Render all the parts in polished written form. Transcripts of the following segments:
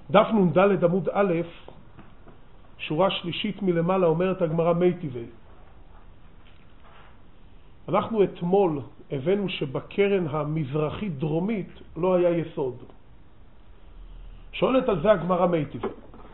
דף נ"ד עמוד א', שורה שלישית מלמעלה, אומרת הגמרא מי טבעי. אנחנו אתמול הבאנו שבקרן המזרחית דרומית לא היה יסוד. שואלת על זה הגמרא מי טבעי.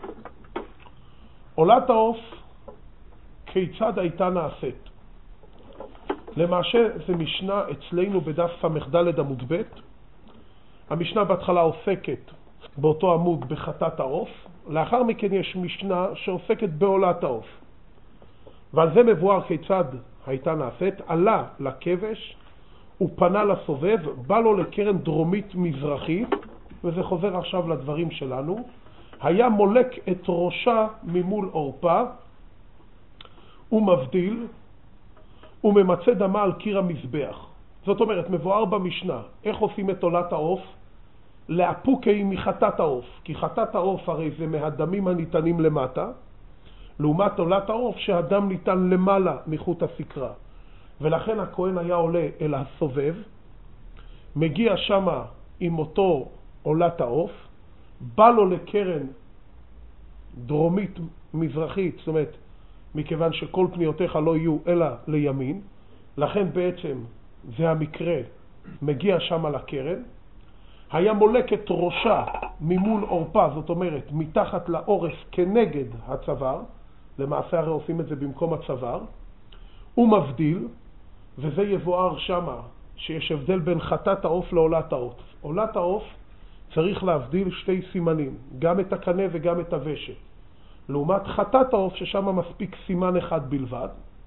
עולת העוף כיצד הייתה נעשית? למעשה זה משנה אצלנו בדף ס"ד עמוד ב'. המשנה בהתחלה עוסקת באותו עמוד בחטאת העוף, לאחר מכן יש משנה שעוסקת בעולת העוף, ועל זה מבואר כיצד הייתה נעשית. עלה לכבש, הוא פנה לסובב, בא לו לקרן דרומית מזרחית, וזה חוזר עכשיו לדברים שלנו. היה מולק את ראשה ממול עורפה, הוא מבדיל, הוא ממצא דמה על קיר המזבח. זאת אומרת, מבואר במשנה איך עושים את עולת העוף. לאפוקי מחטאת העוף, כי חטאת העוף הרי זה מהדמים הניתנים למטה, לעומת עולת העוף שהדם ניתן למעלה מחוט הסקרה. ולכן הכהן היה עולה אל הסובב, מגיע שמה עם אותו עולת העוף, בא לו לקרן דרומית מזרחית, זאת אומרת מכיוון שכל פניותיך לא יהיו אלא לימין, לכן בעצם זה המקרה, מגיע שמה לקרן, היה מולק את ראשה ממול עורפה, זאת אומרת מתחת לעורף כנגד הצוואר, למעשה הרי עושים את זה במקום הצוואר, הוא מבדיל, וזה יבואר שמה שיש הבדל בין חטאת העוף לעולת העוף. עולת העוף צריך להבדיל שתי סימנים, גם את הקנה וגם את הוושט, לעומת חטאת העוף ששם מספיק סימן אחד בלבד.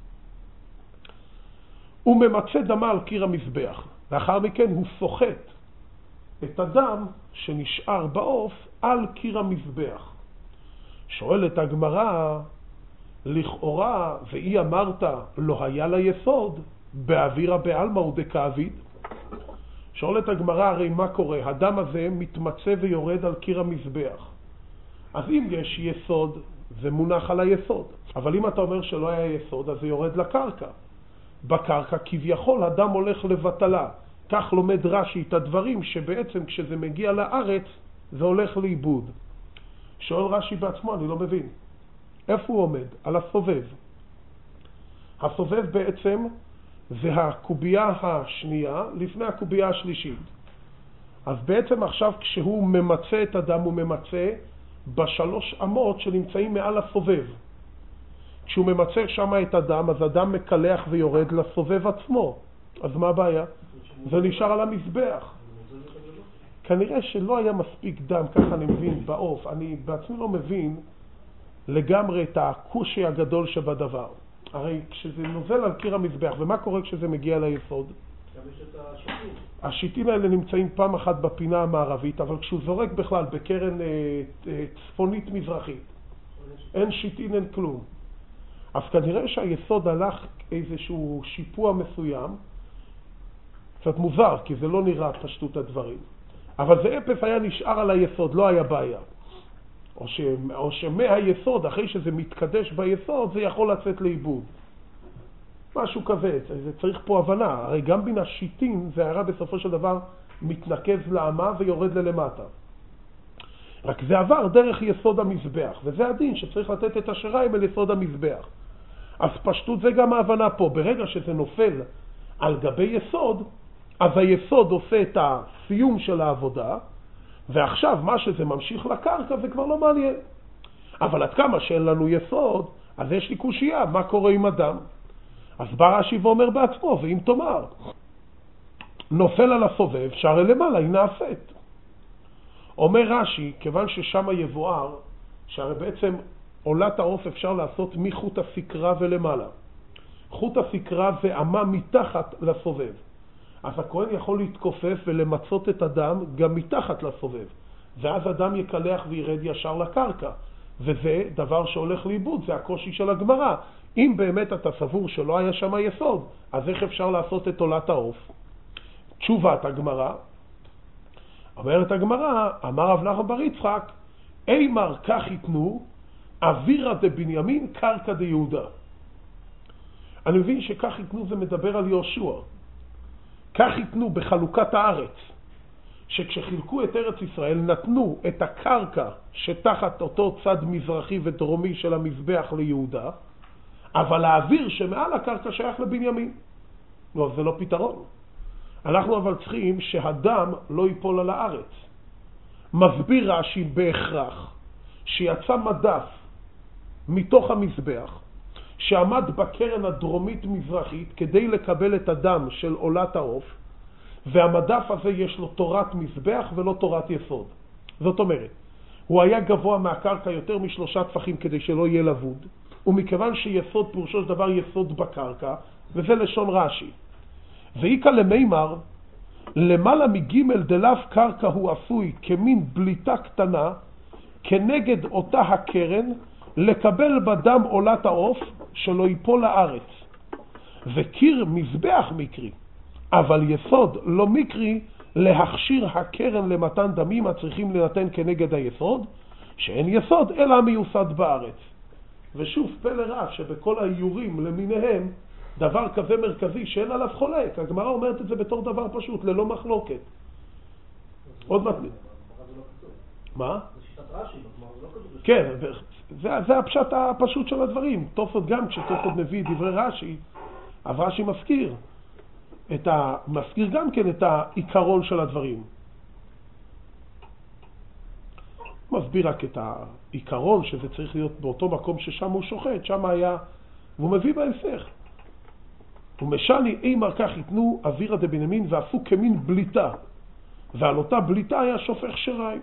הוא ממצא דמה על קיר המזבח, לאחר מכן הוא סוחט את הדם שנשאר בעוף על קיר המזבח. שואלת הגמרא, לכאורה ואי אמרת לא היה לה יסוד באווירה בעלמא ודקאביד. שואלת הגמרא, הרי מה קורה? הדם הזה מתמצא ויורד על קיר המזבח, אז אם יש יסוד זה מונח על היסוד, אבל אם אתה אומר שלא היה יסוד אז זה יורד לקרקע. בקרקע כביכול הדם הולך לבטלה. כך לומד רש"י את הדברים, שבעצם כשזה מגיע לארץ זה הולך לאיבוד. שואל רש"י בעצמו, אני לא מבין. איפה הוא עומד? על הסובב. הסובב בעצם זה הקובייה השנייה לפני הקובייה השלישית. אז בעצם עכשיו כשהוא ממצא את הדם, הוא ממצא בשלוש אמות שנמצאים מעל הסובב. כשהוא ממצא שם את הדם, אז הדם מקלח ויורד לסובב עצמו. אז מה הבעיה? זה נשאר על המזבח. כנראה שלא היה מספיק דם, ככה אני מבין, בעוף. אני בעצמי לא מבין לגמרי את הקושי הגדול שבדבר. הרי כשזה נוזל על קיר המזבח, ומה קורה כשזה מגיע ליסוד? גם יש את השיטים. השיטים האלה נמצאים פעם אחת בפינה המערבית, אבל כשהוא זורק בכלל בקרן צפונית מזרחית, אין שיטין, אין כלום. אז כנראה שהיסוד הלך איזשהו שיפוע מסוים, קצת מוזר, כי זה לא נראה פשטות הדברים. אבל זה אפס היה נשאר על היסוד, לא היה בעיה. או שמהיסוד, אחרי שזה מתקדש ביסוד, זה יכול לצאת לאיבוד. משהו כזה, זה צריך פה הבנה. הרי גם בין השיטים, זה הרע בסופו של דבר מתנקז לאמה ויורד ללמטה. רק זה עבר דרך יסוד המזבח, וזה הדין שצריך לתת את השריים אל יסוד המזבח. אז פשטות זה גם ההבנה פה. ברגע שזה נופל על גבי יסוד, אז היסוד עושה את הסיום של העבודה, ועכשיו מה שזה ממשיך לקרקע זה כבר לא מעניין. אבל עד כמה שאין לנו יסוד, אז יש לי קושייה, מה קורה עם הדם? אז בא רש"י ואומר בעצמו, ואם תאמר, נופל על הסובב, שהרי למעלה היא נעשית. אומר רש"י, כיוון ששם יבואר, שהרי בעצם עולת העוף אפשר לעשות מחוט הסקרה ולמעלה. חוט הסקרה זה אמה מתחת לסובב. אז הכהן יכול להתכופף ולמצות את הדם גם מתחת לסובב. ואז הדם יקלח וירד ישר לקרקע. וזה דבר שהולך לאיבוד, זה הקושי של הגמרא. אם באמת אתה סבור שלא היה שם יסוד, אז איך אפשר לעשות את עולת העוף? תשובת הגמרא, אומרת הגמרא, אמר רב נחמן בר יצחק, אימר כך יתנו, אווירא דבנימין קרקע דיהודה. אני מבין שכך יתנו זה מדבר על יהושע. כך יתנו בחלוקת הארץ. שכשחילקו את ארץ ישראל נתנו את הקרקע שתחת אותו צד מזרחי ודרומי של המזבח ליהודה, אבל האוויר שמעל הקרקע שייך לבנימין. לא, זה לא פתרון. אנחנו אבל צריכים שהדם לא ייפול על הארץ. מסביר רש"י בהכרח שיצא מדף מתוך המזבח שעמד בקרן הדרומית מזרחית כדי לקבל את הדם של עולת העוף, והמדף הזה יש לו תורת מזבח ולא תורת יסוד. זאת אומרת, הוא היה גבוה מהקרקע יותר מ3 טפחים כדי שלא יהיה לבוד, ומכיוון שיסוד פירושו של דבר יסוד בקרקע, וזה לשון רש"י. ואיקה למימר, למעלה מג' דלף קרקע הוא עשוי כמין בליטה קטנה, כנגד אותה הקרן, לקבל בדם עולת העוף שלא ייפול לארץ. וקיר מזבח מקרי, אבל יסוד לא מקרי להכשיר הקרן למתן דמים הצריכים לנתן כנגד היסוד, שאין יסוד אלא מיוסד בארץ. ושוב פלא רב שבכל האיורים למיניהם דבר כזה מרכזי שאין עליו חולק. הגמרא אומרת את זה בתור דבר פשוט, ללא מחלוקת. עוד מעט. מה? כן, זה הפשט הפשוט של הדברים. תוספות גם כשתוספות מביא דברי רש"י, אז רש"י מזכיר גם כן את העיקרון של הדברים. מסביר רק את העיקרון שזה צריך להיות באותו מקום ששם הוא שוחט, שם היה, והוא מביא בהמשך. ומשני אימר כך יתנו אווירא דבנימין ועשו כמין בליטה, ועל אותה בליטה היה שופך שריים.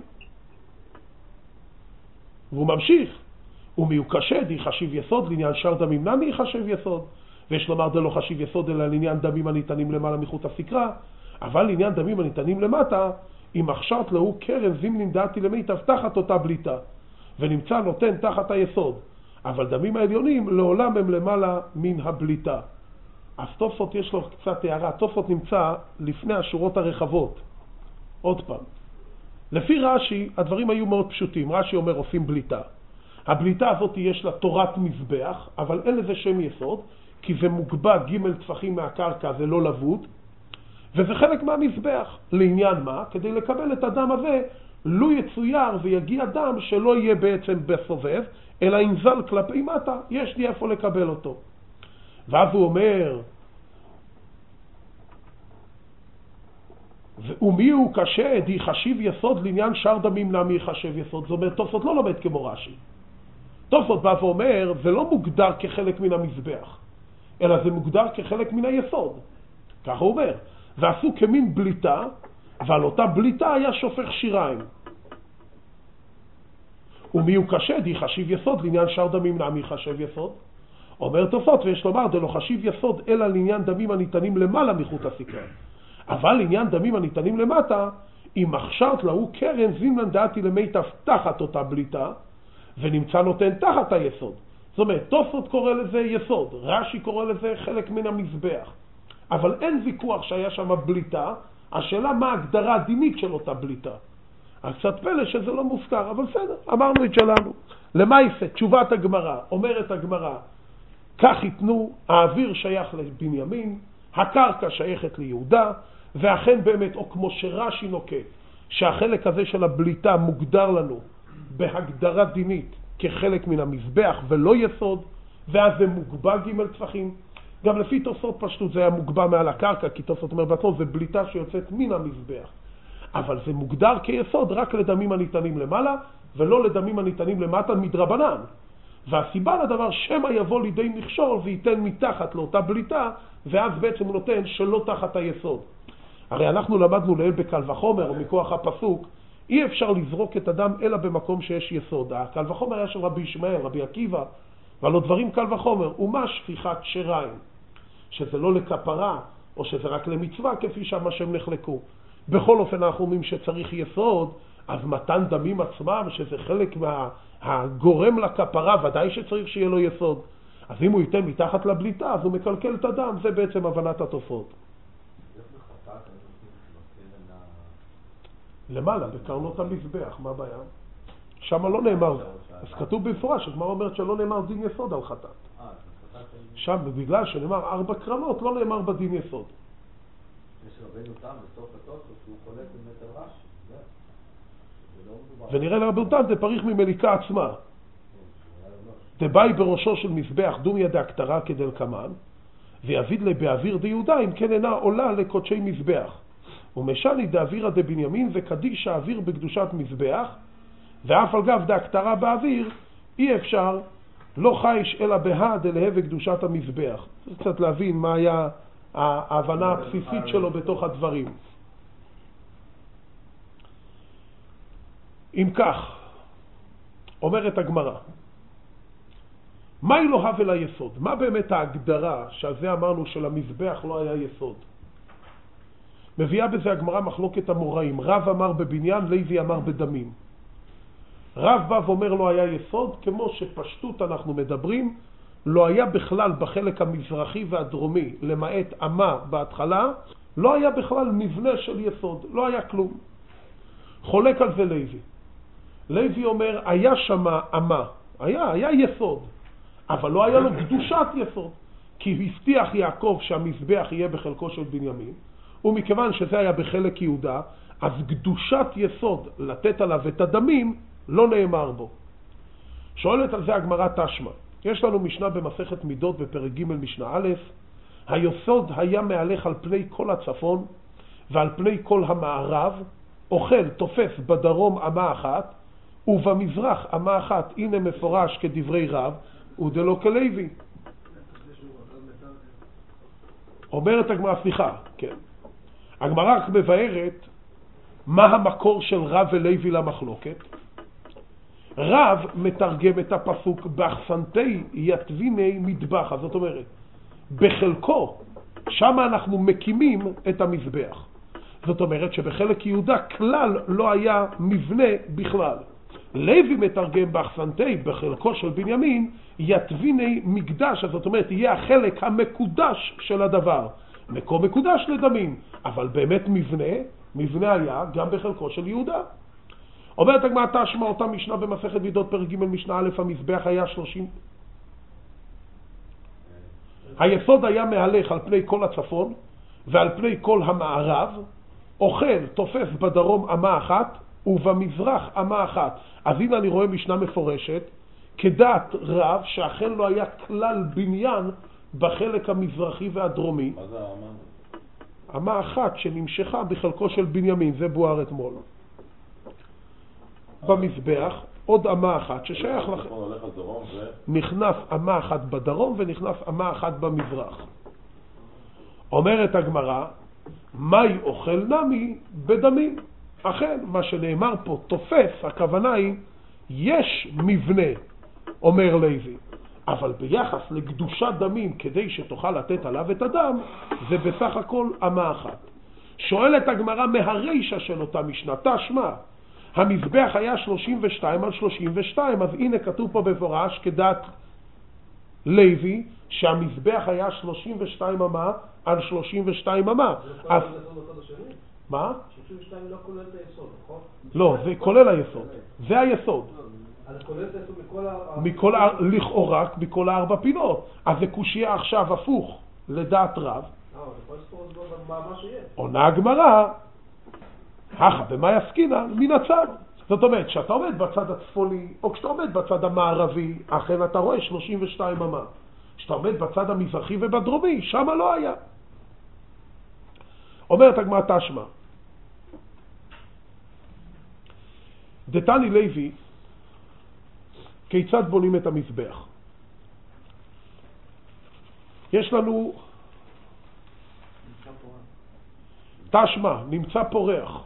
והוא ממשיך, ומיוקשד יחשיב יסוד לעניין שאר דמים נמי יחשב יסוד, ויש לומר זה לא חשיב יסוד אלא לעניין דמים הניתנים למעלה מחוץ הסקרה, אבל לעניין דמים הניתנים למטה, אם הכשרת לו קרן זימנין דעתי למיטב תחת אותה בליטה, ונמצא נותן תחת היסוד, אבל דמים העליונים לעולם הם למעלה מן הבליטה. אז תוספות יש לו קצת הערה, תוספות נמצא לפני השורות הרחבות. עוד פעם, לפי רש"י הדברים היו מאוד פשוטים. רש"י אומר עושים בליטה, הבליטה הזאת יש לה תורת מזבח, אבל אין לזה שם יסוד, כי זה מוגבה ג' טפחים מהקרקע, זה לא לבוד, וזה חלק מהמזבח. לעניין מה? כדי לקבל את הדם הזה, לא יצויר ויגיע דם שלא יהיה בעצם בסובב, אלא ינזל כלפי מטה, יש לי איפה לקבל אותו. ואז הוא אומר, ומי הוא קשה, די חשיב יסוד לעניין שאר דמים נמי יחשב יסוד. זאת אומרת, תוספות לא לומד כמו רש"י. תוספות בא ואומר, זה לא מוגדר כחלק מן המזבח, אלא זה מוגדר כחלק מן היסוד. ככה הוא אומר, ועשו כמין בליטה, ועל אותה בליטה היה שופך שיריים. ומי הוא קשה, די חשיב יסוד לעניין שאר דמים נמי יחשב יסוד. אומר תוספות, ויש לומר, זה לא חשיב יסוד אלא לעניין דמים הניתנים למעלה מחוץ הסקרה. אבל לעניין דמים הניתנים למטה, אם הכשרת לו קרן זימנין דעתי למיטב תחת אותה בליטה, ונמצא נותן תחת היסוד. זאת אומרת, תוספות קורא לזה יסוד, רש"י קורא לזה חלק מן המזבח. אבל אין ויכוח שהיה שם בליטה, השאלה מה ההגדרה הדינית של אותה בליטה. אז קצת פלא שזה לא מוזכר, אבל בסדר, אמרנו את שלנו. למעשה, תשובת הגמרא, אומרת הגמרא, כך יתנו, האוויר שייך לבנימין, הקרקע שייכת ליהודה, ואכן באמת, או כמו שרש"י נוקט, שהחלק הזה של הבליטה מוגדר לנו בהגדרה דינית כחלק מן המזבח ולא יסוד, ואז זה מוגבה ג' טפחים. גם לפי תוספות פשטות זה היה מוגבה מעל הקרקע, כי תוספות אומר בעצמו זה בליטה שיוצאת מן המזבח. אבל זה מוגדר כיסוד רק לדמים הניתנים למעלה, ולא לדמים הניתנים למטה מדרבנן. והסיבה לדבר שמא יבוא לידי מכשול וייתן מתחת לאותה בליטה, ואז בעצם הוא נותן שלא תחת היסוד. הרי אנחנו למדנו לעיל בקל וחומר, או מכוח הפסוק, אי אפשר לזרוק את הדם אלא במקום שיש יסוד. הקל וחומר היה של רבי ישמעאל, רבי עקיבא, ועלו דברים קל וחומר, ומה שפיכת שריים, שזה לא לכפרה, או שזה רק למצווה, כפי שמה שהם נחלקו. בכל אופן אנחנו אומרים שצריך יסוד, אז מתן דמים עצמם, שזה חלק מהגורם לכפרה, ודאי שצריך שיהיה לו יסוד. אז אם הוא ייתן מתחת לבליטה, אז הוא מקלקל את הדם, זה בעצם הבנת התופעות. למעלה, בקרנות המזבח, מה הבעיה? שם לא נאמר, אז כתוב במפורש, הגמרא אומרת שלא נאמר דין יסוד על חטאת. שם, בגלל שנאמר 4 קרנות, לא נאמר בדין יסוד. יש רבנו תם בסוף התוספות שהוא חולק באמת על רש"י. ונראה לרבנו תם זה פריך ממליקה עצמה. דבאי בראשו של מזבח דומיה דאקטרה כדלקמן, ויביד לי באוויר דיהודה, אם כן אינה עולה לקודשי מזבח. ומשני דאווירא דבנימין וקדיש האוויר בקדושת מזבח, ואף על גב דאקטרה באוויר, אי אפשר לא חייש אלא בהא דלהא בקדושת המזבח. צריך קצת להבין מה היה ההבנה הבסיסית שלו בתוך הדברים. אם כך, אומרת הגמרא, מהי לא הווה ליסוד? מה באמת ההגדרה שעל זה אמרנו שלמזבח לא היה יסוד? מביאה בזה הגמרא מחלוקת המוראים. רב אמר בבניין, לוי אמר בדמים. רב בא ואומר לא היה יסוד, כמו שפשטות אנחנו מדברים, לא היה בכלל בחלק המזרחי והדרומי, למעט אמה בהתחלה, לא היה בכלל מבנה של יסוד, לא היה כלום. חולק על זה לוי. לוי אומר, היה שמה אמה, היה יסוד, אבל לא היה לו קדושת יסוד, כי הבטיח יעקב שהמזבח יהיה בחלקו של בנימין, ומכיוון שזה היה בחלק יהודה, אז קדושת יסוד לתת עליו את הדמים לא נאמר בו. שואלת על זה הגמרא תשמע. יש לנו משנה במסכת מידות בפרק ג' משנה א', היסוד היה מהלך על פני כל הצפון ועל פני כל המערב, אוכל תופס בדרום אמה אחת ובמזרח אמה אחת. הנה מפורש כדברי רב ודלא כלוי. אומרת הגמרא, סליחה, כן. הגמרא רק מבארת מה המקור של רב ולוי למחלוקת. רב מתרגם את הפסוק באחסנתי יתביני מטבח, זאת אומרת בחלקו שם אנחנו מקימים את המזבח. זאת אומרת שבחלק יהודה כלל לא היה מבנה בכלל. לוי מתרגם באחסנתי בחלקו של בנימין יתביני מקדש, זאת אומרת יהיה החלק המקודש של הדבר, מקום מקודש לדמים, אבל באמת מבנה היה גם בחלקו של יהודה. אומרת הגמרא תשמע, אותה משנה במסכת מידות פרק ג' משנה א', המזבח היה 30. היסוד היה מהלך על פני כל הצפון ועל פני כל המערב, אוכל תופס בדרום אמה אחת ובמזרח אמה אחת. אז הנה אני רואה משנה מפורשת כדעת רב שאכן לא היה כלל בניין בחלק המזרחי והדרומי. מה זה האמה? אמה אחת שנמשכה בחלקו של בנימין, זה בוער אתמול. במזבח עוד אמה אחת ששייך לכם. נכנס אמה אחת בדרום ונכנס אמה אחת במזרח. אומרת הגמרא, מהי אוכל נמי בדמים? אכן, מה שנאמר פה תופס, הכוונה היא, יש מבנה, אומר לוי, אבל ביחס לקדושת דמים, כדי שתוכל לתת עליו את הדם, זה בסך הכל אמה אחת. שואלת הגמרא מהרישה של אותה משנה, תשמע, המזבח היה 32 על 32, אז הנה כתוב פה בפורש כדעת לוי, שהמזבח היה 32 אמה על 32 אמה. אז מה? 32 לא כולל את היסוד, נכון? לא, זה כולל היסוד. זה היסוד. אז כולל את היסוד לכאורה מכל הארבע פינות. אז זה קושיה עכשיו הפוך לדעת רב. עונה הגמרא, במה יסקינה? מן הצד. זאת אומרת, כשאתה עומד בצד הצפוני, או כשאתה עומד בצד המערבי, אכן אתה רואה 32 אמה. כשאתה עומד בצד המזרחי ובדרומי, שם לא היה. אומרת הגמרא תשמע, דתני לוי, כיצד בונים את המזבח? יש לנו תשמע, נמצא פורח.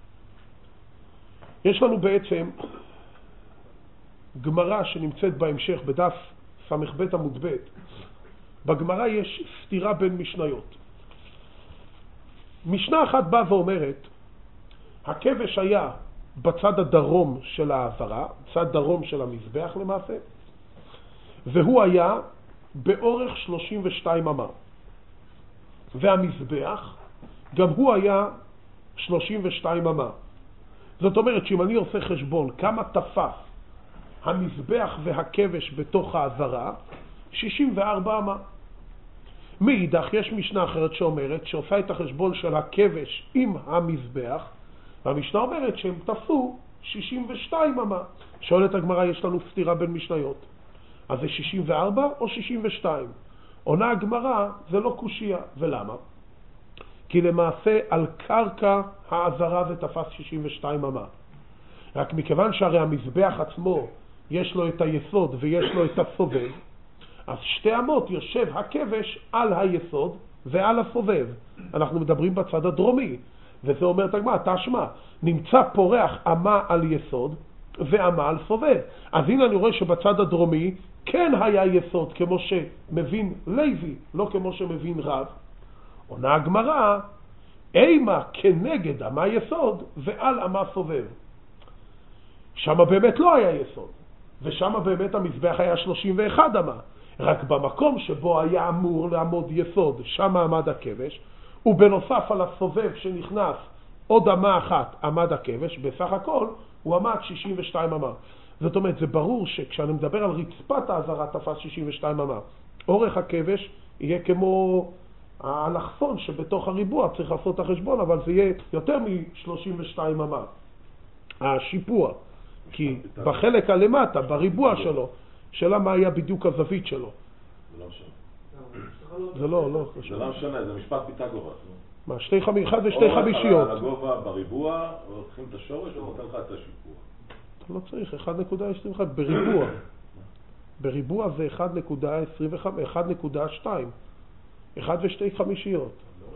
יש לנו בעצם גמרא שנמצאת בהמשך בדף סמ"ב עמוד ב'. בגמרא יש סתירה בין משניות. משנה אחת באה ואומרת, הכבש היה בצד הדרום של העזרה, צד דרום של המזבח למעשה, והוא היה באורך 32 אמה. והמזבח גם הוא היה 32 אמה. זאת אומרת שאם אני עושה חשבון כמה תפס המזבח והכבש בתוך העזרה, 64 אמה. מאידך יש משנה אחרת שאומרת שעושה את החשבון של הכבש עם המזבח, והמשנה אומרת שהם תפסו 62 אמה. שואלת הגמרא, יש לנו סתירה בין משניות, אז זה 64 או 62? עונה הגמרא, זה לא קושיה. ולמה? כי למעשה על קרקע העזרה זה תפס 62 אמה. רק מכיוון שהרי המזבח עצמו יש לו את היסוד ויש לו את הסובב, אז 2 אמות יושב הכבש על היסוד ועל הסובב. אנחנו מדברים בצד הדרומי, וזה אומר את הגמרא, תשמע, נמצא פורח אמה על יסוד ואמה על סובב. אז הנה אני רואה שבצד הדרומי כן היה יסוד, כמו שמבין לוי, לא כמו שמבין רב. עונה הגמרא, אימה כנגד אמה יסוד ועל אמה סובב. שם באמת לא היה יסוד, ושם באמת המזבח היה 31 אמה. רק במקום שבו היה אמור לעמוד יסוד, שם עמד הכבש, ובנוסף על הסובב שנכנס עוד אמה אחת עמד הכבש, בסך הכל הוא עמד 62 אמה. זאת אומרת, זה ברור שכשאני מדבר על רצפת העזרה תפס 62 אמה, אורך הכבש יהיה כמו האלכסון שבתוך הריבוע, צריך לעשות את החשבון, אבל זה יהיה יותר מ-32 אמה. השיפוע, כי בחלק הלמטה, בריבוע שלו, שאלה מה היה בדיוק הזווית שלו. זה לא משנה. זה לא זה לא משנה, זה משפט פיתגורס. מה, אחד ושתי חמישיות. על הגובה בריבוע, לוקחים את השורש ונותן לך את השיפוע. אתה לא צריך, 1.21 בריבוע. בריבוע זה 1.25, 1.2. 1 ושתי חמישיות.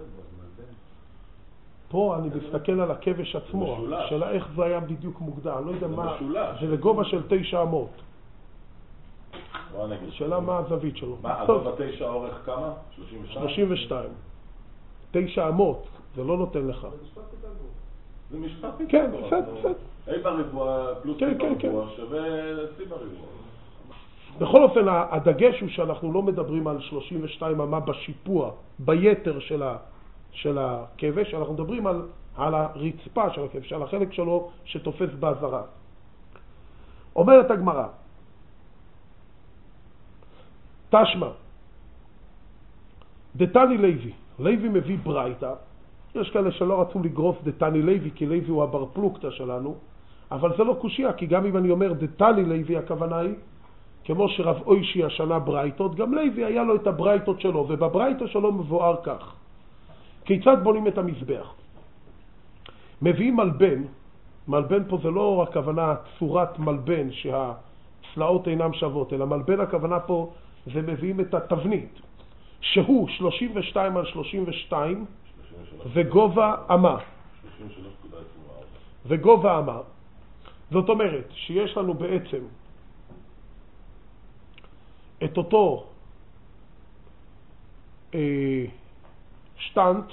פה אני מסתכל על הכבש עצמו. שאלה איך זה היה בדיוק מוגדר. אני לא יודע מה. זה לגובה של 9 אמות. שאלה מה הזווית שלו. מה, הגובה 9 אורך כמה? 32. 9 אמות, זה לא נותן לך. זה משפט פיתגורס. כן, בסדר. A בריבוע פלוס B בריבוע שווה C בריבוע. בכל אופן, הדגש הוא שאנחנו לא מדברים על 32 אמה בשיפוע, ביתר של הכבש, אנחנו מדברים על הרצפה של הכבש, על החלק שלו שתופס בעזרה. אומרת הגמרא, תשמע, דתני לוי, לוי מביא ברייתא, יש כאלה שלא רצו לגרוס דתני לוי, כי לוי הוא הבר פלוגתא שלנו, אבל זה לא קושיה, כי גם אם אני אומר דתני לוי, הכוונה היא, כמו שרב אוישי השנה ברייתות, גם לוי היה לו את הברייתות שלו, ובברייתות שלו מבואר כך. כיצד בונים את המזבח? מביאים מלבן, מלבן פה זה לא רק הכוונה צורת מלבן שהצלעות אינם שוות, אלא מלבן הכוונה פה זה מביאים את התבנית, שהוא 32 על 32 וגובה אמה. וגובה אמה. זאת אומרת שיש לנו בעצם את אותו שטנץ,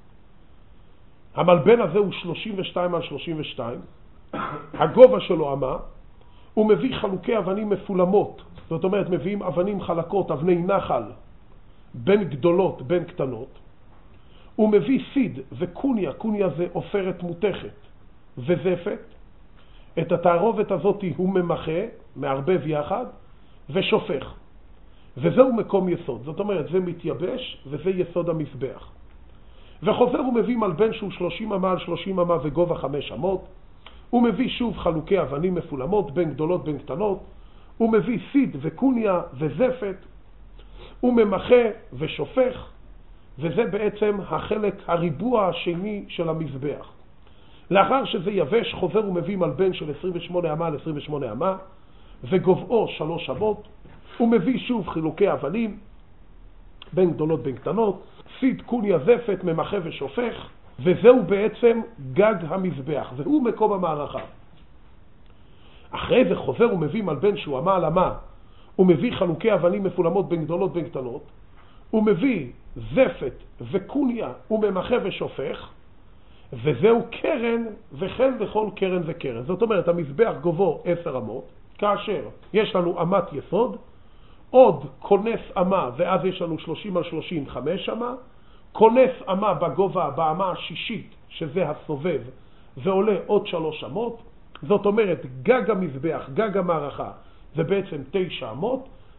המלבן הזה הוא 32 על 32, הגובה שלו אמה, הוא מביא חלוקי אבנים מפולמות, זאת אומרת מביאים אבנים חלקות, אבני נחל, בין גדולות בין קטנות, הוא מביא סיד וקוניה, קוניה זה עופרת מותכת וזפת, את התערובת הזאת הוא ממחה, מערבב יחד ושופך, וזהו מקום יסוד, זאת אומרת זה מתייבש וזה יסוד המזבח. וחוזר הוא מביא מלבן שהוא 30 אמה על 30 אמה וגובה 5 אמות, הוא מביא שוב חלוקי אבנים מפולמות בין גדולות בין קטנות, הוא מביא סיד וקוניה וזפת, הוא ממחה ושופך, וזה בעצם החלק הריבוע השני של המזבח. לאחר שזה יבש חוזר הוא מביא מלבן של 28 אמה על 28 אמה וגובהו 3 אמות, הוא מביא שוב חילוקי אבנים בין גדולות בין קטנות, סיד קוניה זפת ממחה ושופך, וזהו בעצם גג המזבח, והוא מקום המערכה. אחרי זה חוזר הוא מביא מלבן שהוא אמה על אמה, הוא מביא חלוקי אבנים מפולמות בין גדולות בין קטנות, הוא מביא זפת וקוניה וממחה ושופך, וזהו קרן וכן וכל קרן וקרן. זאת אומרת המזבח גובו 10 אמות, כאשר יש לנו אמת יסוד, עוד כונס אמה, ואז יש לנו 30 על 35 אמה, כונס אמה בגובה, באמה השישית, שזה הסובב, ועולה עוד 3 אמות, זאת אומרת גג המזבח, גג המערכה, זה בעצם 9 אמות,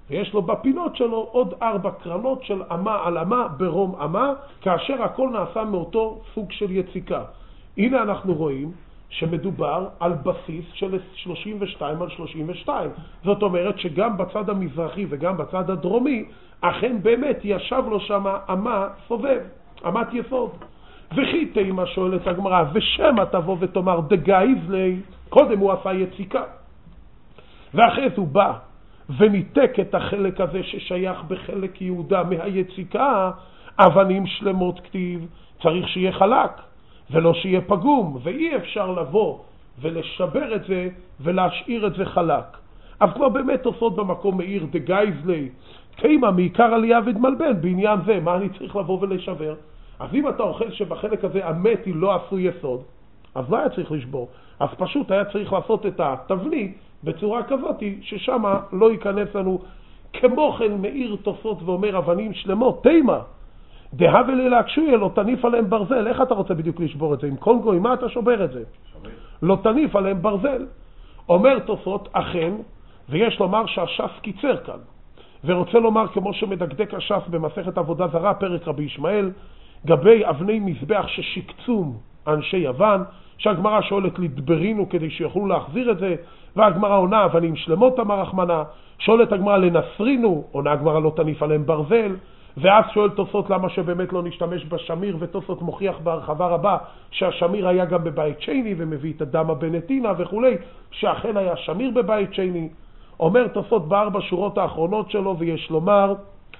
ויש לו בפינות שלו עוד 4 קרנות של אמה על אמה ברום אמה, כאשר הכל נעשה מאותו סוג של יציקה. הנה אנחנו רואים שמדובר על בסיס של 32 על 32. זאת אומרת שגם בצד המזרחי וגם בצד הדרומי, אכן באמת ישב לו שם אמה סובב, אמת יסוד. וכי תימה שואלת הגמרא, ושמה תבוא ותאמר דגייז לי, קודם הוא עשה יציקה, ואחרי זה הוא בא וניתק את החלק הזה ששייך בחלק יהודה מהיציקה, אבנים שלמות כתיב, צריך שיהיה חלק ולא שיהיה פגום, ואי אפשר לבוא ולשבר את זה ולהשאיר את זה חלק. אז כבר באמת עושות במקום מאיר דגייז לי, תימה מעיקר עלייה ודמלבן בעניין זה, מה אני צריך לבוא ולשבר? אז אם אתה אוכל שבחלק הזה המתי לא עשו יסוד, אז לא היה צריך לשבור, אז פשוט היה צריך לעשות את התבנית בצורה כזאת ששם לא ייכנס לנו. כמו כן מאיר תוספות ואומר אבנים שלמות, תימה דהבה להקשויה לא תניף עליהם ברזל. איך אתה רוצה בדיוק לשבור את זה? עם קונגו, עם מה אתה שובר את זה? לא תניף עליהם ברזל. אומר תוספות אכן, ויש לומר שהש"ס קיצר כאן, ורוצה לומר כמו שמדקדק הש"ס במסכת עבודה זרה פרק רבי ישמעאל, גבי אבני מזבח ששיקצום אנשי יוון, שהגמרא שואלת לדברינו כדי שיוכלו להחזיר את זה, והגמרא עונה אבנים שלמות אמר רחמנה, שואלת הגמרא לנסרינו, עונה הגמרא לא תניף עליהם ברזל, ואז שואל תוספות למה שבאמת לא נשתמש בשמיר, ותוספות מוכיח בהרחבה רבה שהשמיר היה גם בבית שני ומביא את הדם הבנטינה וכולי, שאכן היה שמיר בבית שני. אומר תוספות ב4 שורות האחרונות שלו, ויש לומר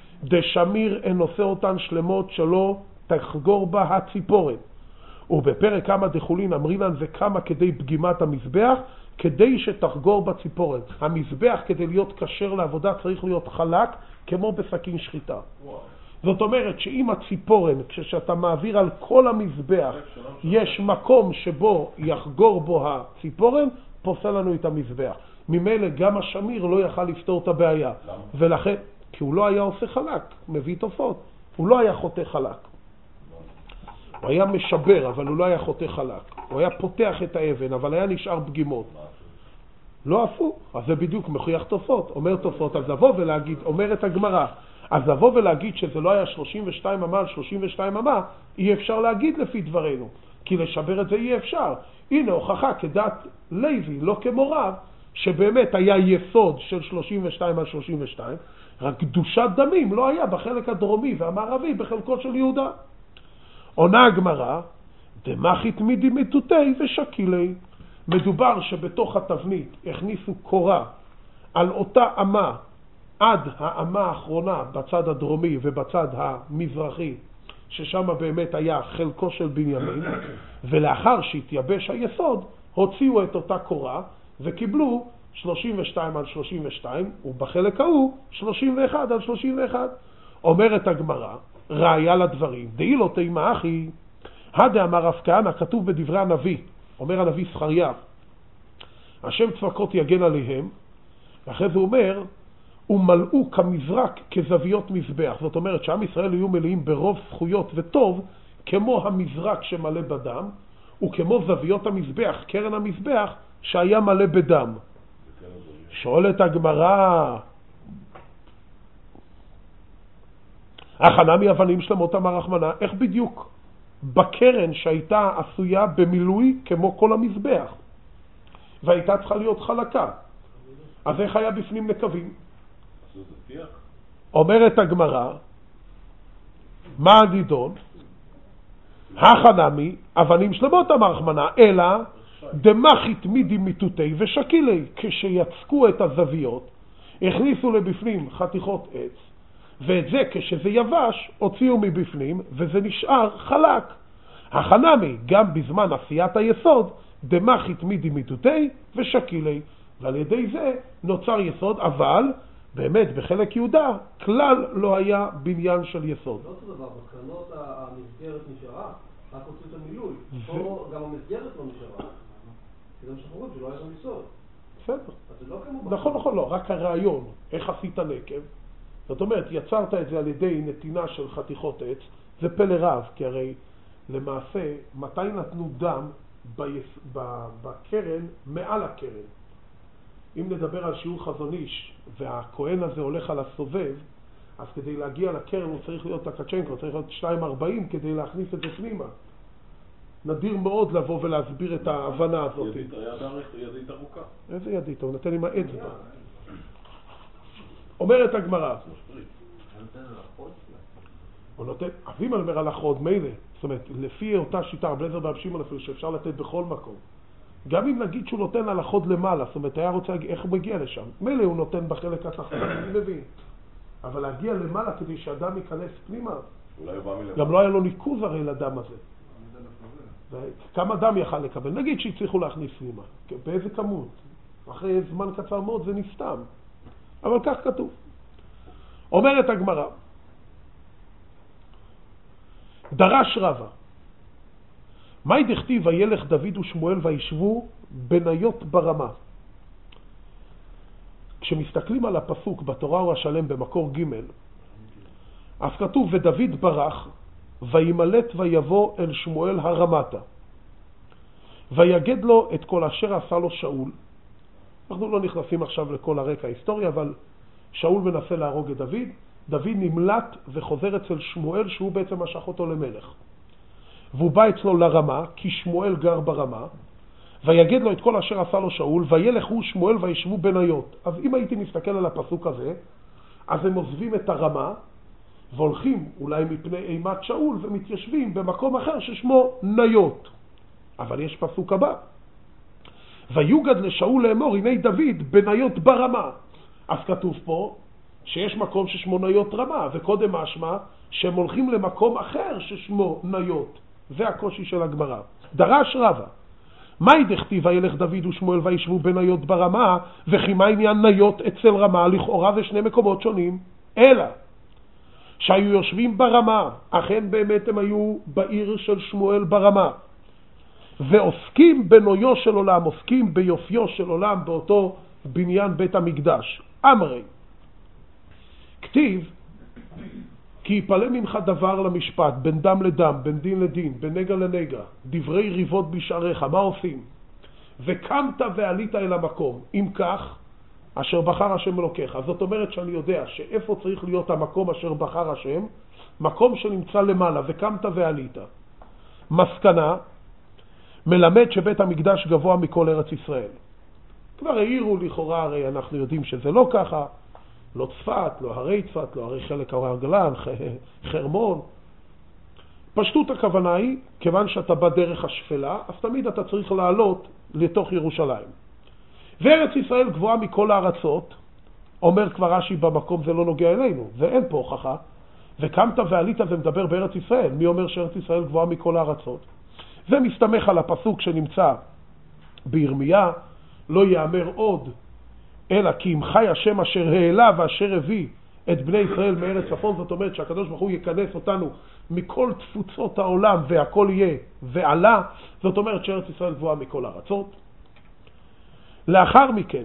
דשמיר אין עושה אותן שלמות שלא תחגור בה הציפורן, ובפרק כמה דחולין אמרינן וכמה כדי פגימת המזבח, כדי שתחגור בציפורן. המזבח כדי להיות כשר לעבודה צריך להיות חלק כמו בסכין שחיטה. זאת אומרת שאם הציפורן, כשאתה מעביר על כל המזבח, יש מקום שבו יחגור בו הציפורן, פוסל לנו את המזבח. ממילא גם השמיר לא יכל לפתור את הבעיה. ולכן, כי הוא לא היה עושה חלק, מביא תופעות. הוא לא היה חוטא חלק. הוא היה משבר, אבל הוא לא היה חוטא חלק. הוא היה פותח את האבן, אבל היה נשאר פגימות. לא עשו. אז זה בדיוק מוכיח תופעות. אומר תופעות, אז לבוא ולהגיד, אומרת הגמרא, אז לבוא ולהגיד שזה לא היה 32 אמה על 32 אמה, אי אפשר להגיד לפי דברנו. כי לשבר את זה אי אפשר. הנה הוכחה כדת לוי, לא כמו רב, שבאמת היה יסוד של 32 על 32, רק קדושת דמים לא היה בחלק הדרומי והמערבי בחלקו של יהודה. עונה הגמרא, דמחית מידי מטוטי ושקילי. מדובר שבתוך התבנית הכניסו קורה על אותה אמה עד האמה האחרונה בצד הדרומי ובצד המזרחי, ששם באמת היה חלקו של בנימין, ולאחר שהתייבש היסוד הוציאו את אותה קורה וקיבלו 32 על 32, ובחלק ההוא 31 על 31. אומרת הגמרא, ראיה לדברים, דאי לא תימה אחי, הדה אמר רב כהנא, כתוב בדברי הנביא, אומר הנביא זכריה, השם צבקות יגן עליהם, ואחרי זה אומר, ומלאו כמזרק כזוויות מזבח. זאת אומרת שעם ישראל יהיו מלאים ברוב זכויות וטוב, כמו המזרק שמלא בדם, וכמו זוויות המזבח, קרן המזבח, שהיה מלא בדם. שואלת הגמרא, הכנה מאבנים שלמות אמר רחמנה, איך בדיוק בקרן שהייתה עשויה במילוי כמו כל המזבח, והייתה צריכה להיות חלקה, אז איך היה בפנים נקבים? אומרת הגמרא, מה הדידון? הכנה מאבנים שלמות אמר רחמנה, אלא דמחית מידי מיטוטי ושקילי, כשיצקו את הזוויות הכניסו לבפנים חתיכות עץ, ואת זה כשזה יבש הוציאו מבפנים וזה נשאר חלק. החנמי גם בזמן עשיית היסוד דמחית מידי מיטוטי ושקילי, ועל ידי זה נוצר יסוד, אבל באמת בחלק יהודה כלל לא היה בניין של יסוד. לא אותו דבר, בקרנות המסגרת נשארה, רק הוציאו את המילוי, פה גם המסגרת לא נשארה, כי זה משחררות שלא היה גם יסוד. בסדר. נכון, לא, רק הרעיון, איך עשית נקב. זאת אומרת, יצרת את זה על ידי נתינה של חתיכות עץ, זה פלא רב, כי הרי למעשה, מתי נתנו דם בקרן מעל הקרן? אם נדבר על שיעור חזון איש, והכהן הזה הולך על הסובב, אז כדי להגיע לקרן הוא צריך להיות הקצ'נקו, צריך להיות 2.40 כדי להכניס את זה פנימה. נדיר מאוד לבוא ולהסביר את ההבנה הזאת. ידית ארוכה. איזה ידית? הוא נתן עם האצבע. אומרת הגמרא. הוא נותן, אבימל אומר על החוד מילא. זאת אומרת, לפי אותה שיטה, רב אליעזר ברב שמעון אפילו שאפשר לתת בכל מקום. גם אם נגיד שהוא נותן על החוד למעלה, זאת אומרת, היה רוצה להגיד איך הוא מגיע לשם. מילא הוא נותן בחלק התחתון, אני מבין. אבל להגיע למעלה כדי שאדם ייכנס פנימה, גם לא היה לו ניקוז הרי לדם הזה. כמה דם יכל לקבל? נגיד שהצליחו להכניס פנימה. באיזה כמות? אחרי זמן קצר מאוד זה נסתם. אבל כך כתוב. אומרת הגמרא, דרש רבא, מהי דכתיב וילך דוד ושמואל וישבו בניות ברמה? כשמסתכלים על הפסוק בתורה ובשלם במקור ג', אז כתוב ודוד ברח וימלט ויבוא אל שמואל הרמתה ויגד לו את כל אשר עשה לו שאול. אנחנו לא נכנסים עכשיו לכל הרקע ההיסטורי, אבל שאול מנסה להרוג את דוד, דוד נמלט וחוזר אצל שמואל שהוא בעצם משך אותו למלך, והוא בא אצלו לרמה כי שמואל גר ברמה, ויגד לו את כל אשר עשה לו שאול וילך הוא שמואל וישבו בניות. אז אם הייתי מסתכל על הפסוק הזה, אז הם עוזבים את הרמה והולכים אולי מפני אימת שאול ומתיישבים במקום אחר ששמו ניות. אבל יש פסוק הבא, ויוגד לשאול לאמור הנה דוד בניות ברמה. אז כתוב פה שיש מקום ששמו ניות רמה, וקודם משמע שהם הולכים למקום אחר ששמו ניות. זה הקושי של הגמרא. דרש רבא, מהי דכתיב וילך דוד ושמואל וישבו בניות ברמה, וכי מה עניין ניות אצל רמה? לכאורה זה שני מקומות שונים, אלא שהיו יושבים ברמה, אכן באמת הם היו בעיר של שמואל ברמה, ועוסקים בנויו של עולם, עוסקים ביופיו של עולם באותו בניין בית המקדש. אמרי, כתיב כי יפלא ממך דבר למשפט, בין דם לדם, בין דין לדין, בין נגע לנגע, דברי ריבות בשעריך. מה עושים? וקמת ועלית אל המקום, אם כך אשר בחר השם אלוקיך. זאת אומרת שאני יודע שאיפה צריך להיות המקום אשר בחר השם, מקום שנמצא למעלה, וקמת ועלית. מסקנה, מלמד שבית המקדש גבוה מכל ארץ ישראל. כבר העירו לכאורה, הרי אנחנו יודעים שזה לא ככה, לא צפת, לא הרי צפת, לא הרי חלק הרי הגלן, חרמון. פשטות הכוונה היא, כיוון שאתה בא דרך השפלה, אז תמיד אתה צריך לעלות לתוך ירושלים. וארץ ישראל גבוהה מכל הארצות, אומר כבר רש"י במקום זה לא נוגע אלינו, ואין פה הוכחה, וקמת ועלית ומדבר בארץ ישראל. מי אומר שארץ ישראל גבוהה מכל הארצות? זה מסתמך על הפסוק שנמצא בירמיה, לא יאמר עוד, אלא כי אם חי השם אשר העלה ואשר הביא את בני ישראל מארץ צפון. זאת אומרת שהקדוש ברוך הוא יכנס אותנו מכל תפוצות העולם והכל יהיה ועלה. זאת אומרת שארץ ישראל גבוהה מכל הארצות. לאחר מכן,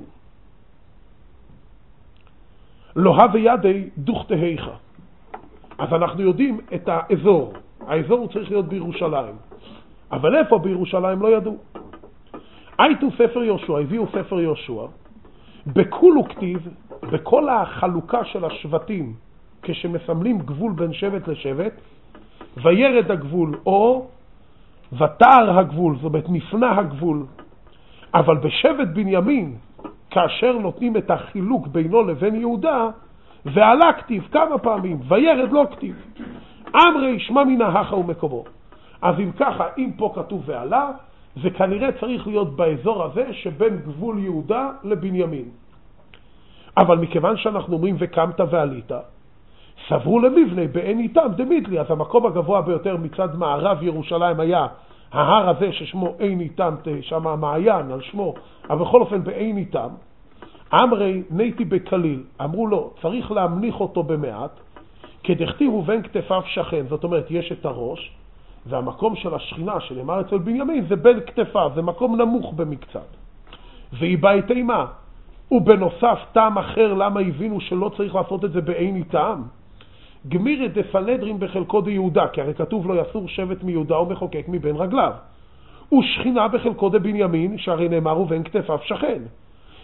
לא הווה ידי דוכתהיך. אז אנחנו יודעים את האזור. האזור הוא צריך להיות בירושלים. אבל איפה בירושלים לא ידעו. הייתו ספר יהושע, הביאו ספר יהושע, בכולו כתיב, בכל החלוקה של השבטים, כשמסמלים גבול בין שבט לשבט, וירד הגבול או ותער הגבול, זאת אומרת נפנה הגבול. אבל בשבט בנימין, כאשר נותנים את החילוק בינו לבין יהודה, ועלה כתיב כמה פעמים, וירד לא כתיב. אמרי שמע מן ההכה ומקומו. אז אם ככה, אם פה כתוב ועלה, זה כנראה צריך להיות באזור הזה שבין גבול יהודה לבנימין. אבל מכיוון שאנחנו אומרים וקמת ועלית, סברו למבנה בעין איתם דמיתלי. אז המקום הגבוה ביותר מצד מערב ירושלים היה ההר הזה ששמו עין איתם, שם המעיין על שמו, אבל בכל אופן בעין איתם. אמרי ניתי בקליל, אמרו לו צריך להמניח אותו במעט, כדכתיבו בין כתפיו שכן. זאת אומרת יש את הראש, והמקום של השכינה שנאמר אצל בנימין זה בין כתפיו, זה מקום נמוך במקצת. והיא באה אימה. ובנוסף טעם אחר למה הבינו שלא צריך לעשות את זה בעין איתם, גמירי דסנהדרין בחלקו דיהודה, כי הרי כתוב לו יסור שבט מיהודה ומחוקק מבין רגליו, ושכינה בחלקו דבנימין, שהרי נאמר ובין כתפיו שכן.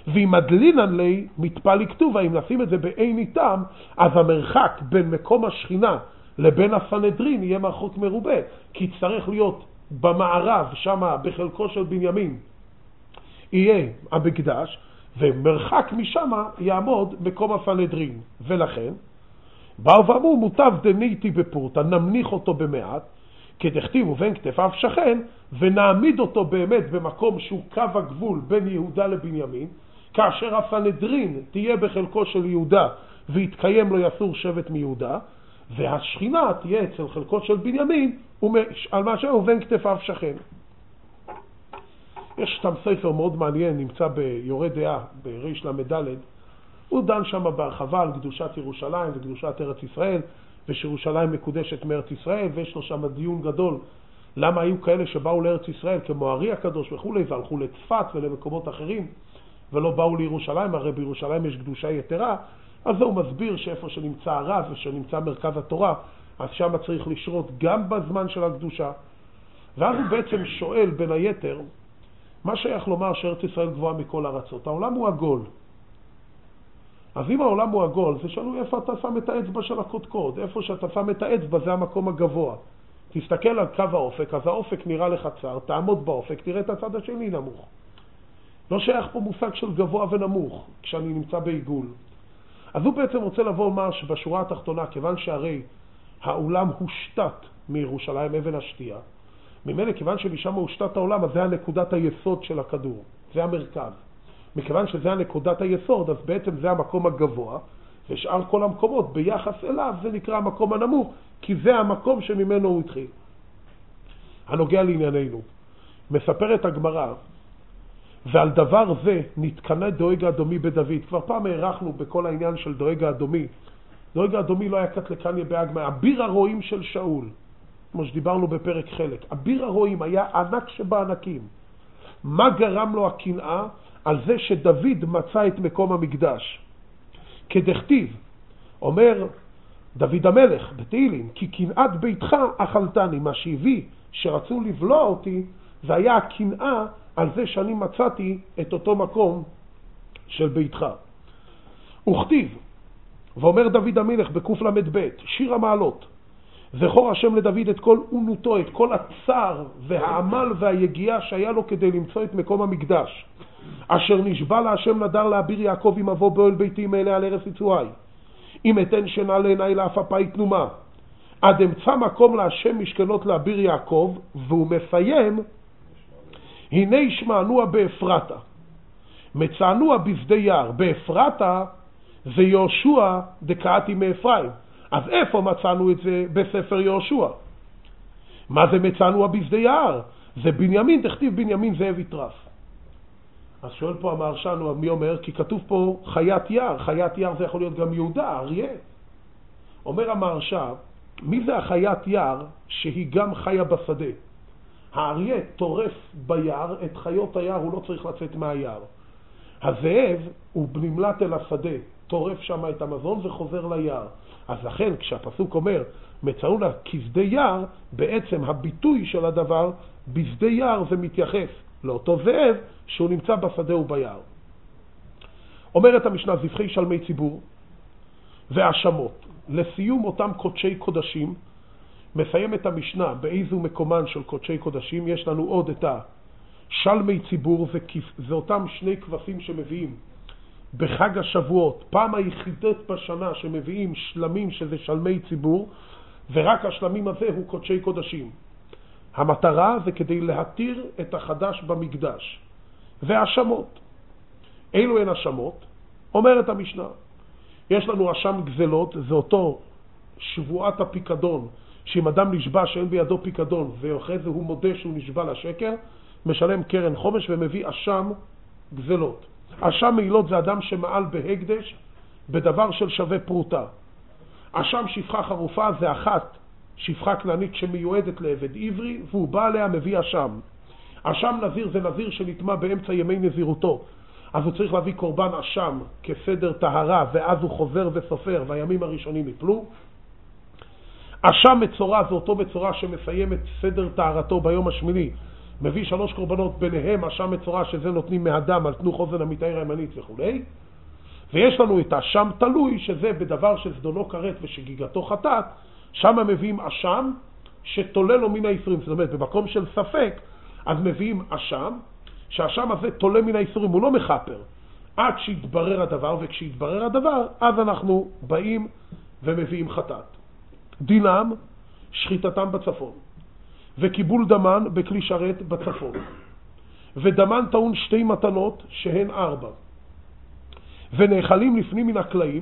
ואם מדלינן לי מתפלי כתובה, אם נשים את זה בעין איתם, אז המרחק בין מקום השכינה לבין הסנהדרין יהיה מרחוק מרובה, כי צריך להיות במערב, שם בחלקו של בנימין, יהיה המקדש, ומרחק משם יעמוד מקום הסנהדרין. ולכן, באו ואמרו, מוטב דניתי בפורטה, נמניח אותו במעט, כדכתיב ובין כתפיו שכן, ונעמיד אותו באמת במקום שהוא קו הגבול בין יהודה לבנימין, כאשר הסנהדרין תהיה בחלקו של יהודה, ויתקיים לו יסור שבט מיהודה, והשכינה תהיה אצל חלקו של בנימין, על מה ובין כתפיו שכן. יש שם ספר מאוד מעניין, נמצא ביורה דעה, בריש למד', הוא דן שם בהרחבה על קדושת ירושלים וקדושת ארץ ישראל, ושירושלים מקודשת מארץ ישראל, ויש לו שם דיון גדול, למה היו כאלה שבאו לארץ ישראל, כמו ארי הקדוש וכו', והלכו לצפת ולמקומות אחרים, ולא באו לירושלים, הרי בירושלים יש קדושה יתרה, אז הוא מסביר שאיפה שנמצא הרב ושנמצא מרכז התורה, אז שם צריך לשרות גם בזמן של הקדושה. ואז הוא בעצם שואל בין היתר, מה שייך לומר שארץ ישראל גבוהה מכל ארצות? העולם הוא עגול. אז אם העולם הוא עגול, זה שאלו איפה אתה שם את האצבע של הקודקוד, איפה שאתה שם את האצבע זה המקום הגבוה. תסתכל על קו האופק, אז האופק נראה לך צר, תעמוד באופק, תראה את הצד השני נמוך. לא שייך פה מושג של גבוה ונמוך, כשאני נמצא בעיגול. אז הוא בעצם רוצה לבוא לומר שבשורה התחתונה, כיוון שהרי העולם הושתת מירושלים אבן השתייה, ממילא כיוון שמשם הושתת העולם, אז זה הנקודת היסוד של הכדור, זה המרכז. מכיוון שזה הנקודת היסוד, אז בעצם זה המקום הגבוה, ושאר כל המקומות ביחס אליו זה נקרא המקום הנמוך, כי זה המקום שממנו הוא התחיל. הנוגע לענייננו, מספרת הגמרא, ועל דבר זה נתקנה דואג האדומי בדוד. כבר פעם הערכנו בכל העניין של דואג האדומי. דואג האדומי לא היה קטלקניה באגמא, אביר הרועים של שאול, כמו שדיברנו בפרק חלק. אביר הרועים היה ענק שבענקים. מה גרם לו הקנאה? על זה שדוד מצא את מקום המקדש. כדכתיב, אומר דוד המלך בתהילים, כי קנאת ביתך אכלתני, מה שהביא שרצו לבלוע אותי, זה היה הקנאה על זה שאני מצאתי את אותו מקום של ביתך. וכתיב, ואומר דוד המלך בקוף למד ב', שיר המעלות, זכור השם לדוד את כל אונותו, את כל הצער והעמל והיגיעה שהיה לו כדי למצוא את מקום המקדש, אשר נשבע להשם נדר לאביר יעקב אם אבוא באוהל ביתי מאלה על ארץ יצואי, אם אתן שינה לעיני לאף אפי תנומה, עד אמצא מקום להשם משכנות לאביר יעקב. והוא מסיים, הנה ישמענוה באפרתה, מצענוה בשדה יער. באפרתה זה יהושע דקעתי מאפרים. אז איפה מצאנו את זה? בספר יהושע. מה זה מצאנוה בשדה יער? זה בנימין, תכתיב בנימין זאב יטרף. אז שואל פה המהרש"ן, מי אומר? כי כתוב פה חיית יער. חיית יער זה יכול להיות גם יהודה, אריה. אומר המהרש"ן, מי זה החיית יער שהיא גם חיה בשדה? האריה טורף ביער, את חיות היער הוא לא צריך לצאת מהיער. הזאב הוא נמלט אל השדה, טורף שם את המזון וחוזר ליער. אז לכן כשהפסוק אומר מצאנו לה כשדה יער, בעצם הביטוי של הדבר בשדה יער זה מתייחס לאותו זאב שהוא נמצא בשדה וביער. אומרת המשנה, זבחי שלמי ציבור והאשמות. לסיום אותם קודשי קודשים, מסיים את המשנה באיזו מקומן של קודשי קודשים. יש לנו עוד את השלמי ציבור, זה אותם שני כבשים שמביאים בחג השבועות, פעם היחידות בשנה שמביאים שלמים שזה שלמי ציבור, ורק השלמים הזה הוא קודשי קודשים. המטרה זה כדי להתיר את החדש במקדש. והאשמות, אילו הן אשמות? אומרת המשנה, יש לנו אשם גזלות, זה אותו שבועת הפיקדון, שאם אדם נשבע שאין בידו פיקדון ואחרי זה הוא מודה שהוא נשבע לשקר, משלם קרן חומש ומביא אשם גזלות. אשם מעילות זה אדם שמעל בהקדש בדבר של שווה פרוטה. אשם שפחה חרופה זה אחת שפחה כנענית שמיועדת לעבד עברי והוא בא עליה מביא אשם. אשם נזיר זה נזיר שנטמע באמצע ימי נזירותו, אז הוא צריך להביא קורבן אשם כסדר טהרה, ואז הוא חוזר וסופר והימים הראשונים יפלו. אשם מצורע זה אותו מצורע שמסיים את סדר טהרתו ביום השמיני, מביא 3 קורבנות, ביניהם אשם מצורע שזה נותנים מהדם על תנוך אוזן המתאר הימנית וכו'. ויש לנו את האשם תלוי, שזה בדבר שזדונו כרת ושגיגתו חטאת, שם מביאים אשם שתולה לו מן האיסורים. זאת אומרת, במקום של ספק, אז מביאים אשם, שהאשם הזה תולה מן האיסורים, הוא לא מחפר, עד שיתברר הדבר, וכשיתברר הדבר, אז אנחנו באים ומביאים חטאת. דינם, שחיטתם בצפון, וקיבול דמן בכלי שרת בצפון, ודמן טעון 2 מתנות שהן 4, ונאכלים לפנים מן הקלעים,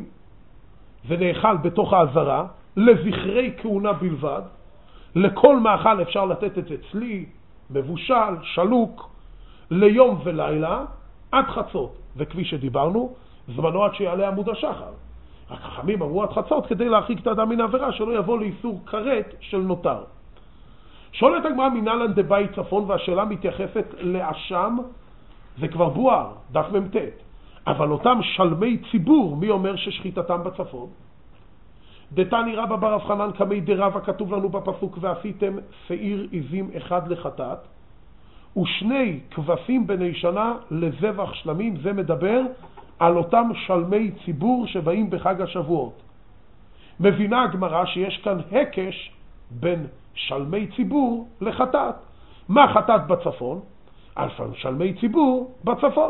ונאכל בתוך העזרה, לזכרי כהונה בלבד. לכל מאכל אפשר לתת את זה צלי, מבושל, שלוק, ליום ולילה, עד חצות. וכפי שדיברנו, זמנו עד שיעלה עמוד השחר. החכמים אמרו עד חצות כדי להרחיק את האדם מן העבירה, שלא יבוא לאיסור כרת של נותר. שואלת הגמרא מנהלן דבאי צפון, והשאלה מתייחסת לאשם, זה כבר בוער, דף מ"ט. אבל אותם שלמי ציבור, מי אומר ששחיטתם בצפון? דתני רבא בר רב חנן כמי דרבא, כתוב לנו בפסוק, ועשיתם שעיר עזים אחד לחטאת, ושני כבשים בני שנה לזבח שלמים. זה מדבר על אותם שלמי ציבור שבאים בחג השבועות. מבינה הגמרא שיש כאן הקש בין שלמי ציבור לחטאת. מה חטאת בצפון? אלפן שלמי ציבור בצפון.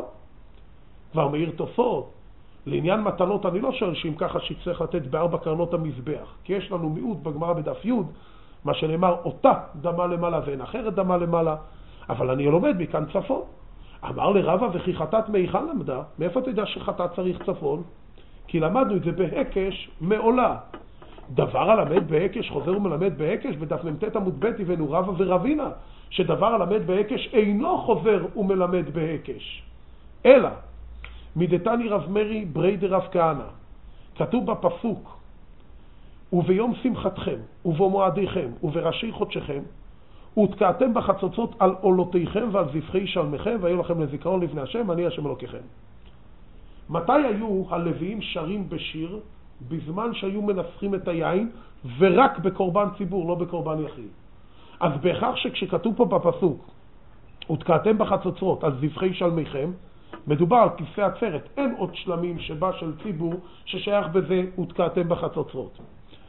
כבר מאיר תוספות, לעניין מתנות אני לא שואל שאם ככה שצריך לתת ב4 קרנות המזבח, כי יש לנו מיעוט בגמרא בדף י', מה שנאמר אותה דמה למעלה ואין אחרת דמה למעלה, אבל אני לומד מכאן צפון. אמר לרבא, וכי חטאת מהיכן למדה? מאיפה אתה יודע שחטאת צריך צפון? כי למדנו את זה בהקש מעולה. דבר הלמד בהקש חוזר ומלמד בהקש, בדף מ"ט עמוד ב' הבאנו רבא ורבינה, שדבר הלמד בהקש אינו חוזר ומלמד בהקש, אלא מדתני רב מרי ברי דרב כהנא, כתוב בפסוק, וביום שמחתכם ובמועדיכם ובראשי חודשיכם ותקעתם בחצוצות על עולותיכם ועל זבחי שלמיכם, והיו לכם לזיכרון לבני השם, אני השם אלוקיכם. מתי היו הלוויים שרים בשיר? בזמן שהיו מנסחים את היין, ורק בקורבן ציבור, לא בקורבן יחיד. אז בהכרח שכשכתוב פה בפסוק ותקעתם בחצוצרות על זבחי שלמיכם, מדובר על כיסא עצרת, אין עוד שלמים שבא של ציבור ששייך בזה ותקעתם בחצוצרות.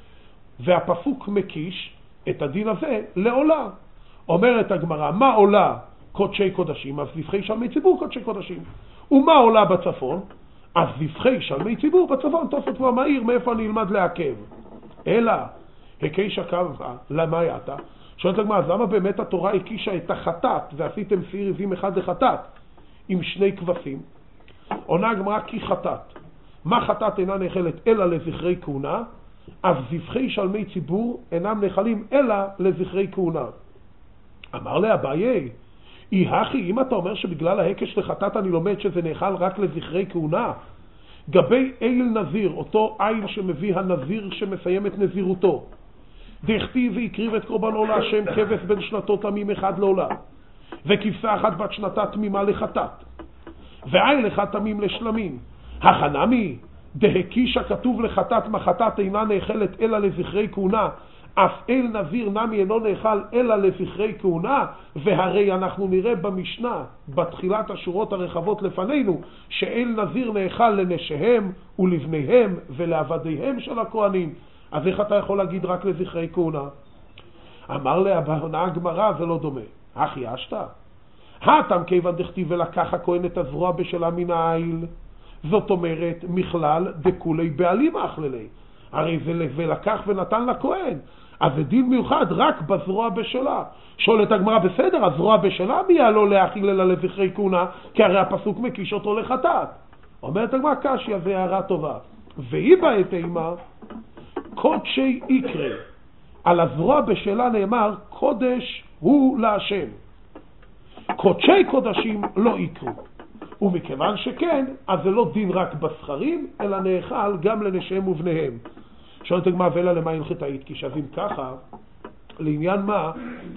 והפסוק מקיש את הדין הזה לעולה. אומרת הגמרא, מה עולה קודשי קודשים? אז זבחי שלמי ציבור קודשי קודשים. ומה עולה בצפון? אז זבחי שלמי ציבור בצפון. תוספות כבר מהיר, מאיפה אני אלמד לעכב? אלא, הקישה קבע, למה הייתה? שואלת הגמרא, אז למה באמת התורה הקישה את החטאת, ועשיתם שעיר עזים אחד לחטאת, עם 2 כבשים? עונה הגמרא, כי חטאת. מה חטאת אינה נאכלת אלא לזכרי כהונה? אז זבחי שלמי ציבור אינם נאכלים אלא לזכרי כהונה. אמר לאביי, הכי, אם אתה אומר שבגלל ההקש לחטאת אני לומד שזה נאכל רק לזכרי כהונה, גבי איל נזיר, אותו איל שמביא הנזיר שמסיים את נזירותו, דכתיב והקריב את קורבנו להשם כבש בן שנתו תמים אחד לעולה, וכבשה אחת בת שנתה תמימה לחטאת, ואיל אחד תמים לשלמים. החנמי דהקישה, כתוב לחטאת, מה חטאת אינה נאכלת אלא לזכרי כהונה, אף אל נזיר נמי אינו נאכל אלא לזכרי כהונה. והרי אנחנו נראה במשנה בתחילת השורות הרחבות לפנינו שאל נזיר נאכל לנשיהם ולבניהם ולעבדיהם של הכהנים. אז איך אתה יכול להגיד רק לזכרי כהונה? אמר לה הגמרא, זה לא דומה. אחי אשתה התם כיוון דכתיב ולקח הכהן את הזרוע בשלה מן העיל, זאת אומרת מכלל דכולי בעלים אכללי, הרי זה ולקח ונתן לכהן, אז זה דין מיוחד רק בזרוע בשלה. שואלת הגמרא, בסדר, הזרוע בשלה מי לא להאכיל אלא לזכרי כהונה, כי הרי הפסוק מקיש אותו לחטאת. אומרת הגמרא, קשיא, זה הערה טובה. והיא בעת אימה קודשי יקרא, על הזרוע בשלה נאמר קודש הוא להשם, קודשי קודשים לא יקרו. ומכיוון שכן, אז זה לא דין רק בסחרים, אלא נאכל גם לנשיהם ובניהם. שואלת הגמרא, ואלה למה הלכת היית? כי שווים ככה, לעניין מה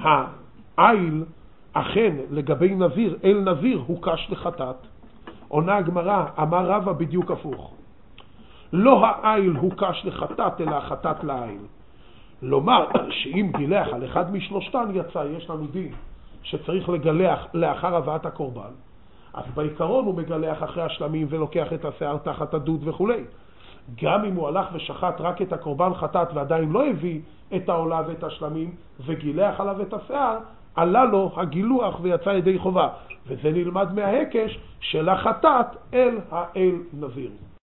העיל אכן לגבי נזיר, אל נזיר הוא קש לחטאת. עונה הגמרא, אמר רבא בדיוק הפוך. לא העיל הוא קש לחטאת, אלא החטאת לעיל. לומר שאם גילח על אחד משלושתן יצא, יש לנו דין שצריך לגלח לאחר הבאת הקורבן, אז בעיקרון הוא מגלח אחרי השלמים ולוקח את השיער תחת הדוד וכו'. גם אם הוא הלך ושחט רק את הקורבן חטאת ועדיין לא הביא את העולה ואת השלמים וגילח עליו את השיער, עלה לו הגילוח ויצא ידי חובה. וזה נלמד מההקש של החטאת אל האל נזיר.